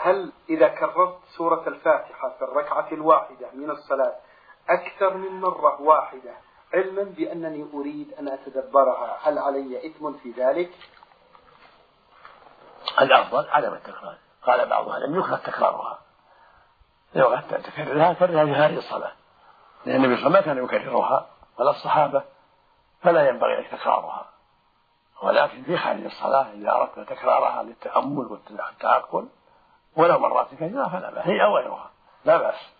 هل إذا كررت سورة الفاتحة في الركعة الواحدة من الصلاة أكثر من مرة واحدة علما بأنني أريد أن أتدبرها هل علي إثم في ذلك؟ الأفضل عدم التكرار. قال بعضها لم يكره تكرارها، لو أردت أن تكررها كررها في هذه الصلاة، لأن النبي صلى الله عليه وسلم ما كان يكررها ولا الصحابة، فلا ينبغي لك تكرارها. ولكن في خارج الصلاة إذا أردت تكرارها للتأمل والتعقل ولو مرات كثيرة فلا بأس، هي أو غيرها لا بأس.